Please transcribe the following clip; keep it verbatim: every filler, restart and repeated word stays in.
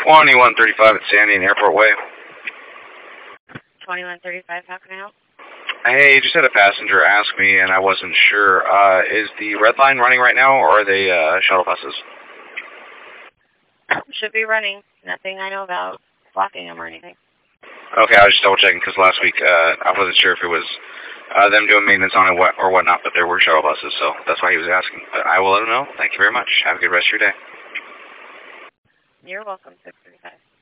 twenty-one thirty-five at Sandy and Airport Way. twenty-one thirty-five, how can I help? Hey, just had a passenger ask me, and I wasn't sure. Uh, is the red line running right now, or are they uh, shuttle buses? Should be running. Nothing I know about blocking them or anything. Okay, I was just double checking because last week uh, I wasn't sure if it was uh, them doing maintenance on it or whatnot, but there were shuttle buses, so that's why he was asking. But I will let him know. Thank you very much. Have a good rest of your day. You're welcome, six thirty-five.